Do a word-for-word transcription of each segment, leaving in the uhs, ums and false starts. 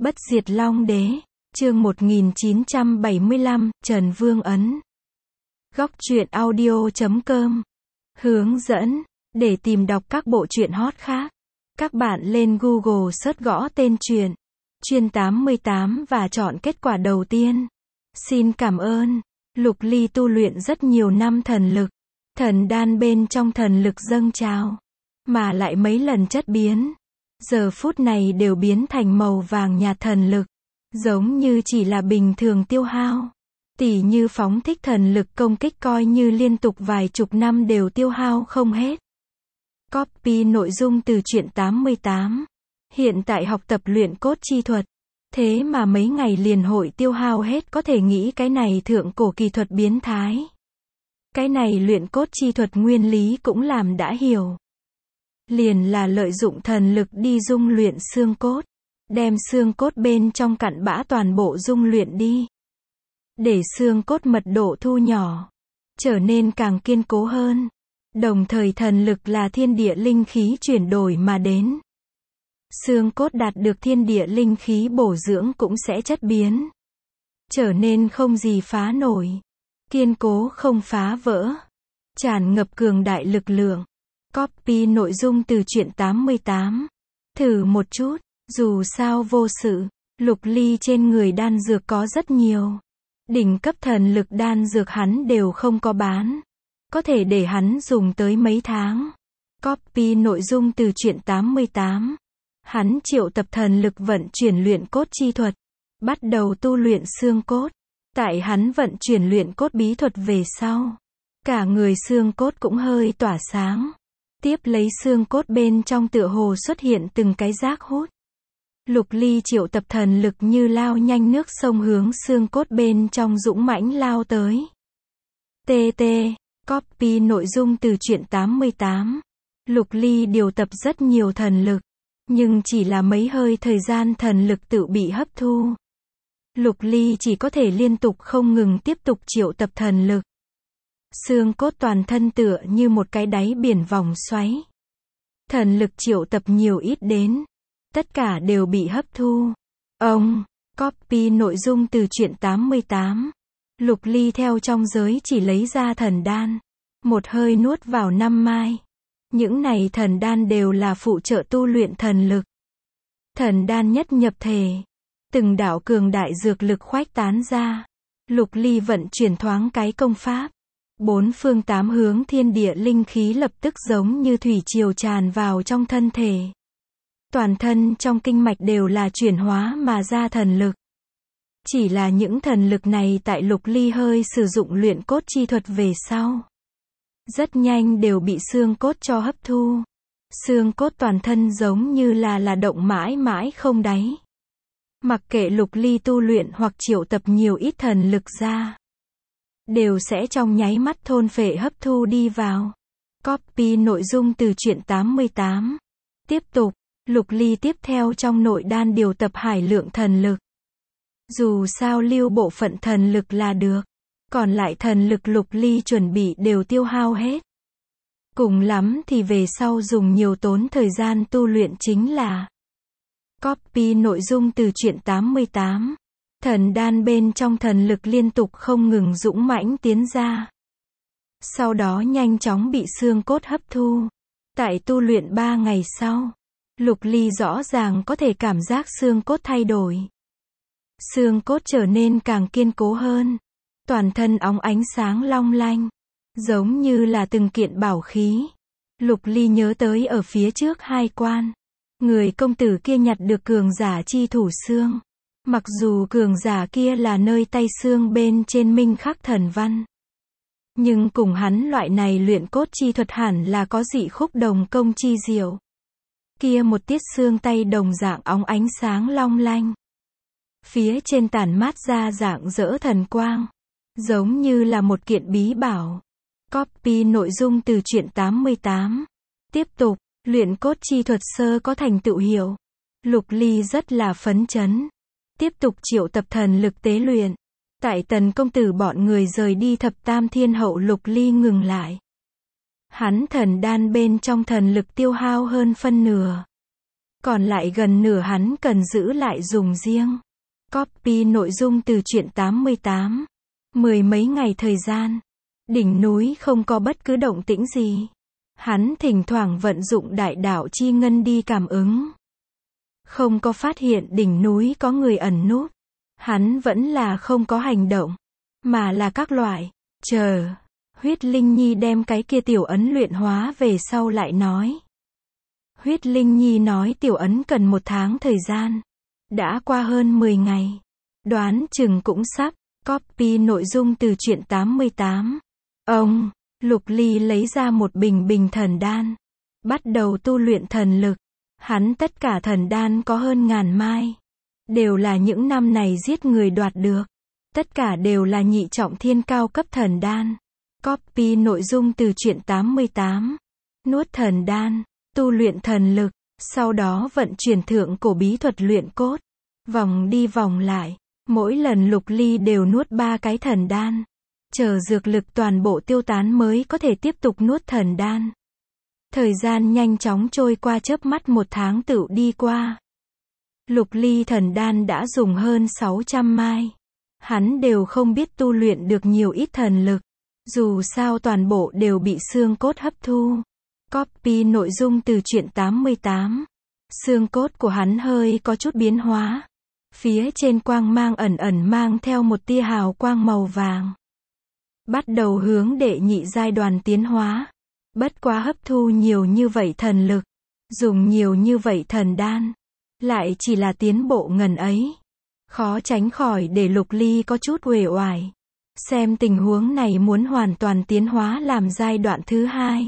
Bất diệt Long Đế, chương một nghìn chín trăm bảy mươi lăm, Trần Vương Ấn. Góc truyện audio chấm com. Hướng dẫn, để tìm đọc các bộ truyện hot khác, các bạn lên Google search gõ tên truyện, Truyện tám mươi tám và chọn kết quả đầu tiên. Xin cảm ơn. Lục Ly tu luyện rất nhiều năm thần lực, thần đan bên trong thần lực dâng trào, mà lại mấy lần chất biến. Giờ phút này đều biến thành màu vàng nhạt thần lực, giống như chỉ là bình thường tiêu hao. Tỉ như phóng thích thần lực công kích coi như liên tục vài chục năm đều tiêu hao không hết. Copy nội dung từ truyện tám mươi tám. Hiện tại học tập luyện cốt chi thuật, thế mà mấy ngày liền hội tiêu hao hết, có thể nghĩ cái này thượng cổ kỳ thuật biến thái. Cái này luyện cốt chi thuật nguyên lý cũng làm đã hiểu. Liền là lợi dụng thần lực đi dung luyện xương cốt, đem xương cốt bên trong cặn bã toàn bộ dung luyện đi, để xương cốt mật độ thu nhỏ, trở nên càng kiên cố hơn. Đồng thời thần lực là thiên địa linh khí chuyển đổi mà đến. Xương cốt đạt được thiên địa linh khí bổ dưỡng cũng sẽ chất biến, trở nên không gì phá nổi, kiên cố không phá vỡ, tràn ngập cường đại lực lượng. Copy nội dung từ truyện tám mươi tám. Thử một chút, dù sao vô sự. Lục Ly trên người đan dược có rất nhiều. Đỉnh cấp thần lực đan dược hắn đều không có bán, có thể để hắn dùng tới mấy tháng. Copy nội dung từ truyện tám mươi tám. Hắn triệu tập thần lực vận chuyển luyện cốt chi thuật, bắt đầu tu luyện xương cốt. Tại hắn vận chuyển luyện cốt bí thuật về sau, cả người xương cốt cũng hơi tỏa sáng. Tiếp lấy xương cốt bên trong tựa hồ xuất hiện từng cái giác hút. Lục Ly triệu tập thần lực như lao nhanh nước sông hướng xương cốt bên trong dũng mãnh lao tới. tê tê. Copy nội dung từ truyện tám mươi tám. Lục Ly điều tập rất nhiều thần lực, nhưng chỉ là mấy hơi thời gian thần lực tự bị hấp thu. Lục Ly chỉ có thể liên tục không ngừng tiếp tục triệu tập thần lực. Xương cốt toàn thân tựa như một cái đáy biển vòng xoáy. Thần lực triệu tập nhiều ít đến, tất cả đều bị hấp thu. Ông, copy nội dung từ truyện tám mươi tám. Lục Ly theo trong giới chỉ lấy ra thần đan, một hơi nuốt vào năm mai. Những này thần đan đều là phụ trợ tu luyện thần lực. Thần đan nhất nhập thể, từng đạo cường đại dược lực khuếch tán ra. Lục Ly vận chuyển thoáng cái công pháp, bốn phương tám hướng thiên địa linh khí lập tức giống như thủy triều tràn vào trong thân thể. Toàn thân trong kinh mạch đều là chuyển hóa mà ra thần lực. Chỉ là những thần lực này tại Lục Ly hơi sử dụng luyện cốt chi thuật về sau, rất nhanh đều bị xương cốt cho hấp thu. Xương cốt toàn thân giống như là là động mãi mãi không đáy. Mặc kệ Lục Ly tu luyện hoặc triệu tập nhiều ít thần lực ra, đều sẽ trong nháy mắt thôn phệ hấp thu đi vào. Copy nội dung từ truyện tám mươi tám. Tiếp tục, Lục Ly tiếp theo trong nội đan điều tập hải lượng thần lực. Dù sao lưu bộ phận thần lực là được, còn lại thần lực Lục Ly chuẩn bị đều tiêu hao hết. Cùng lắm thì về sau dùng nhiều tốn thời gian tu luyện chính là. Copy nội dung từ truyện tám mươi tám. Thần đan bên trong thần lực liên tục không ngừng dũng mãnh tiến ra, sau đó nhanh chóng bị xương cốt hấp thu. Tại tu luyện ba ngày sau, Lục Ly rõ ràng có thể cảm giác xương cốt thay đổi. Xương cốt trở nên càng kiên cố hơn, toàn thân óng ánh sáng long lanh, giống như là từng kiện bảo khí. Lục Ly nhớ tới ở phía trước hai quan, người công tử kia nhặt được cường giả chi thủ xương. Mặc dù cường giả kia là nơi tay xương bên trên minh khắc thần văn, nhưng cùng hắn loại này luyện cốt chi thuật hẳn là có dị khúc đồng công chi diệu. Kia một tiết xương tay đồng dạng óng ánh sáng long lanh, phía trên tản mát ra dạng dỡ thần quang, giống như là một kiện bí bảo. Copy nội dung từ truyện tám mươi tám. Tiếp tục, luyện cốt chi thuật sơ có thành tựu hiệu. Lục Ly rất là phấn chấn. Tiếp tục triệu tập thần lực tế luyện. Tại Tần công tử bọn người rời đi thập tam thiên hậu, Lục Ly ngừng lại. Hắn thần đan bên trong thần lực tiêu hao hơn phân nửa. Còn lại gần nửa hắn cần giữ lại dùng riêng. Copy nội dung từ truyện tám mươi tám. Mười mấy ngày thời gian. Đỉnh núi không có bất cứ động tĩnh gì. Hắn thỉnh thoảng vận dụng đại đạo chi ngân đi cảm ứng. Không có phát hiện đỉnh núi có người ẩn núp. Hắn vẫn là không có hành động. Mà là các loại. Chờ. Huyết Linh Nhi đem cái kia tiểu ấn luyện hóa về sau lại nói. Huyết Linh Nhi nói tiểu ấn cần một tháng thời gian. Đã qua hơn mười ngày. Đoán chừng cũng sắp. Copy nội dung từ truyện tám mươi tám. Ông, Lục Ly lấy ra một bình bình thần đan. Bắt đầu tu luyện thần lực. Hắn tất cả thần đan có hơn ngàn mai. Đều là những năm này giết người đoạt được. Tất cả đều là nhị trọng thiên cao cấp thần đan. Copy nội dung từ truyện tám mươi tám. Nuốt thần đan, tu luyện thần lực, sau đó vận chuyển thượng cổ bí thuật luyện cốt. Vòng đi vòng lại, mỗi lần Lục Ly đều nuốt ba cái thần đan. Chờ dược lực toàn bộ tiêu tán mới có thể tiếp tục nuốt thần đan. Thời gian nhanh chóng trôi qua, chớp mắt một tháng tựu đi qua. Lục Ly thần đan đã dùng hơn sáu trăm mai. Hắn đều không biết tu luyện được nhiều ít thần lực. Dù sao toàn bộ đều bị xương cốt hấp thu. Copy nội dung từ truyện tám mươi tám. Xương cốt của hắn hơi có chút biến hóa. Phía trên quang mang ẩn ẩn mang theo một tia hào quang màu vàng. Bắt đầu hướng đệ nhị giai đoạn tiến hóa. Bất quá hấp thu nhiều như vậy thần lực. Dùng nhiều như vậy thần đan. Lại chỉ là tiến bộ ngần ấy. Khó tránh khỏi để Lục Ly có chút uể oải. Xem tình huống này muốn hoàn toàn tiến hóa làm giai đoạn thứ hai.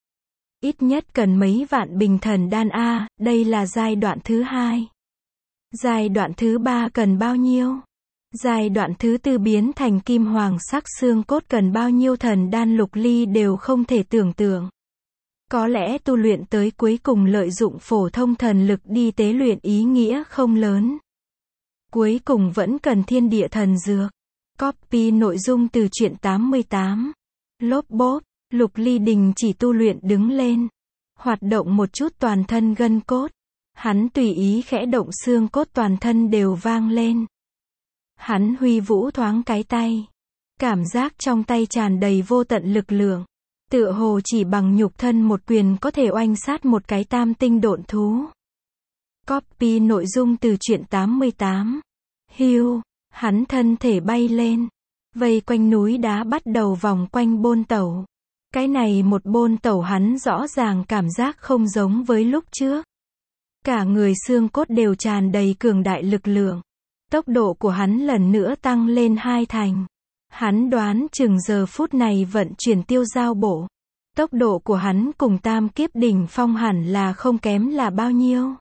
Ít nhất cần mấy vạn bình thần đan A, đây là giai đoạn thứ hai. Giai đoạn thứ ba cần bao nhiêu? Giai đoạn thứ tư biến thành kim hoàng sắc xương cốt cần bao nhiêu thần đan Lục Ly đều không thể tưởng tượng. Có lẽ tu luyện tới cuối cùng lợi dụng phổ thông thần lực đi tế luyện ý nghĩa không lớn. Cuối cùng vẫn cần thiên địa thần dược. Copy nội dung từ truyện tám mươi tám. Lốp bốp, Lục Ly đình chỉ tu luyện đứng lên. Hoạt động một chút toàn thân gân cốt. Hắn tùy ý khẽ động xương cốt toàn thân đều vang lên. Hắn huy vũ thoáng cái tay. Cảm giác trong tay tràn đầy vô tận lực lượng. Tựa hồ chỉ bằng nhục thân một quyền có thể oanh sát một cái tam tinh độn thú. Copy nội dung từ truyện tám mươi tám. Hiu, hắn thân thể bay lên. Vây quanh núi đá bắt đầu vòng quanh bôn tẩu. Cái này một bôn tẩu hắn rõ ràng cảm giác không giống với lúc trước. Cả người xương cốt đều tràn đầy cường đại lực lượng. Tốc độ của hắn lần nữa tăng lên hai thành. Hắn đoán chừng giờ phút này vận chuyển tiêu giao bộ. Tốc độ của hắn cùng tam kiếp đỉnh phong hẳn là không kém là bao nhiêu.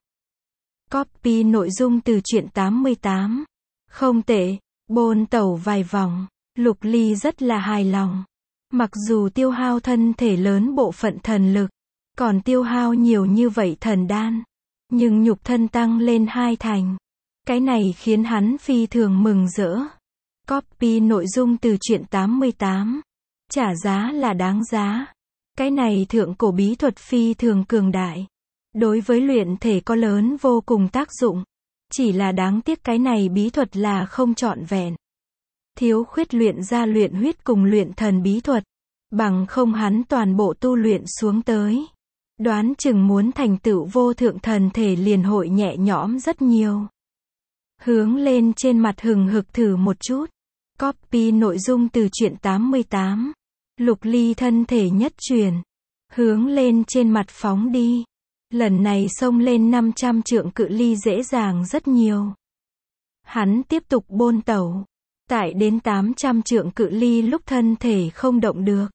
Copy nội dung từ truyện tám mươi tám. Không tệ, bôn tẩu vài vòng. Lục Ly rất là hài lòng. Mặc dù tiêu hao thân thể lớn bộ phận thần lực, còn tiêu hao nhiều như vậy thần đan, nhưng nhục thân tăng lên hai thành. Cái này khiến hắn phi thường mừng rỡ. Copy nội dung từ truyện tám mươi tám. Trả giá là đáng giá. Cái này thượng cổ bí thuật phi thường cường đại. Đối với luyện thể có lớn vô cùng tác dụng. Chỉ là đáng tiếc cái này bí thuật là không trọn vẹn. Thiếu khuyết luyện ra luyện huyết cùng luyện thần bí thuật. Bằng không hắn toàn bộ tu luyện xuống tới. Đoán chừng muốn thành tựu vô thượng thần thể liền hội nhẹ nhõm rất nhiều. Hướng lên trên mặt hừng hực thử một chút. Copy nội dung từ truyện tám mươi tám. Lục Ly thân thể nhất chuyển. Hướng lên trên mặt phóng đi. Lần này xông lên năm trăm trượng cự ly dễ dàng rất nhiều. Hắn tiếp tục bôn tẩu. Tại đến tám trăm trượng cự ly lúc thân thể không động được.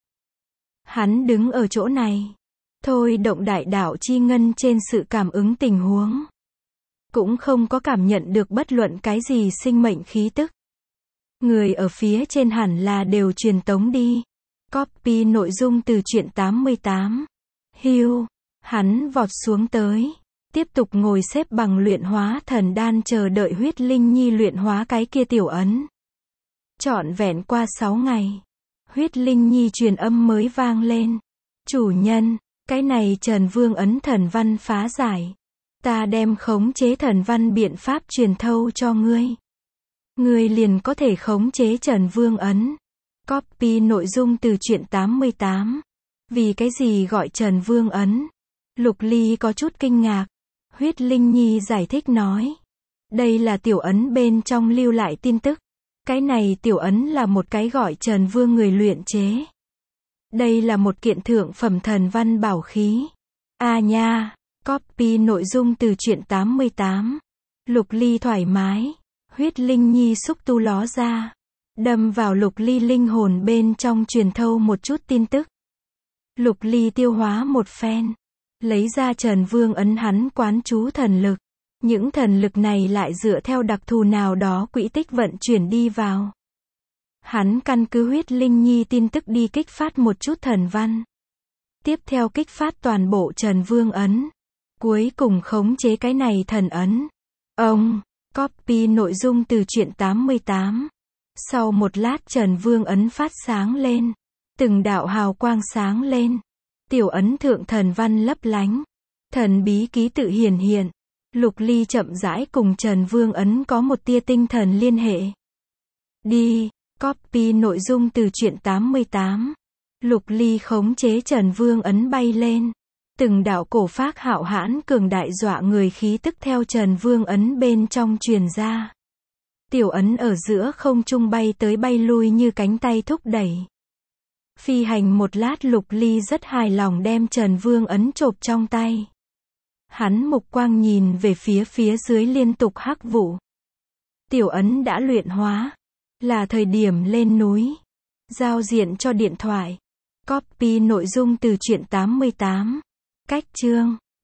Hắn đứng ở chỗ này. Thôi động đại đạo chi ngân trên sự cảm ứng tình huống. Cũng không có cảm nhận được bất luận cái gì sinh mệnh khí tức. Người ở phía trên hẳn là đều truyền tống đi. Copy nội dung từ truyện tám mươi tám. Hiu, hắn vọt xuống tới. Tiếp tục ngồi xếp bằng luyện hóa thần đan chờ đợi huyết linh nhi luyện hóa cái kia tiểu ấn. Trọn vẹn qua sáu ngày. Huyết linh nhi truyền âm mới vang lên. Chủ nhân, cái này Trần Vương ấn thần văn phá giải. Ta đem khống chế thần văn biện pháp truyền thâu cho ngươi. Ngươi liền có thể khống chế Trần Vương Ấn. Copy nội dung từ truyện tám mươi tám. Vì cái gì gọi Trần Vương Ấn? Lục Ly có chút kinh ngạc. Huyết Linh Nhi giải thích nói. Đây là tiểu ấn bên trong lưu lại tin tức. Cái này tiểu ấn là một cái gọi Trần Vương người luyện chế. Đây là một kiện thượng phẩm thần văn bảo khí. À nha, copy nội dung từ truyện tám mươi tám. Lục Ly thoải mái. Huyết Linh Nhi xúc tu ló ra. Đâm vào Lục Ly linh hồn bên trong truyền thâu một chút tin tức. Lục Ly tiêu hóa một phen. Lấy ra Trần Vương Ấn hắn quán chú thần lực. Những thần lực này lại dựa theo đặc thù nào đó quỹ tích vận chuyển đi vào. Hắn căn cứ Huyết Linh Nhi tin tức đi kích phát một chút thần văn. Tiếp theo kích phát toàn bộ Trần Vương Ấn. Cuối cùng khống chế cái này thần ấn. Ông, copy nội dung từ truyện tám mươi tám. Sau một lát Trần Vương Ấn phát sáng lên. Từng đạo hào quang sáng lên. Tiểu ấn thượng thần văn lấp lánh. Thần bí ký tự hiển hiện. Lục Ly chậm rãi cùng Trần Vương Ấn có một tia tinh thần liên hệ. Đi, copy nội dung từ truyện tám mươi tám. Lục Ly khống chế Trần Vương Ấn bay lên. Từng đạo cổ phác hạo hãn cường đại dọa người khí tức theo Trần Vương Ấn bên trong truyền ra. Tiểu ấn ở giữa không trung bay tới bay lui như cánh tay thúc đẩy. Phi hành một lát Lục Ly rất hài lòng đem Trần Vương Ấn chộp trong tay. Hắn mục quang nhìn về phía phía dưới liên tục hắc vụ. Tiểu ấn đã luyện hóa. Là thời điểm lên núi. Giao diện cho điện thoại. Copy nội dung từ truyện tám mươi tám. Cách chương.